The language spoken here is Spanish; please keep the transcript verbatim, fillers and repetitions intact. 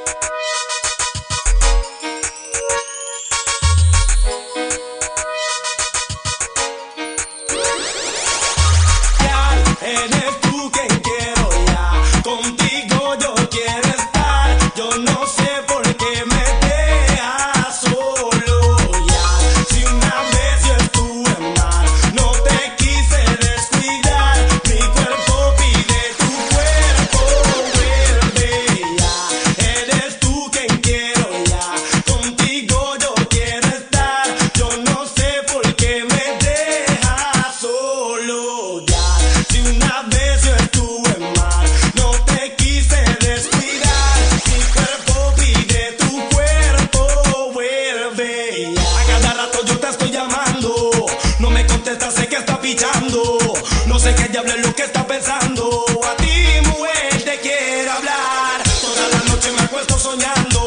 Eres tú quien quiero ya, contigo yo quiero estar. Yo no sé por qué me dejas solo ya. Si una vez yo estuve mal, no te quise descuidar. Mi cuerpo pide tu cuerpo, vuelve ya. Eres tú quien quiero ya, contigo yo quiero estar. Yo no sé por qué me dejas solo ya. Si una vez yo estuve mal, no te quise descuidar. Mi cuerpo pide tu cuerpo, vuelve ya. A cada rato yo te estoy llamando, no me contestas, sé que está pichando. No sé qué diablo es lo que está pensando. A ti, mujer, te quiero hablar. Toda la noche me acuesto soñando.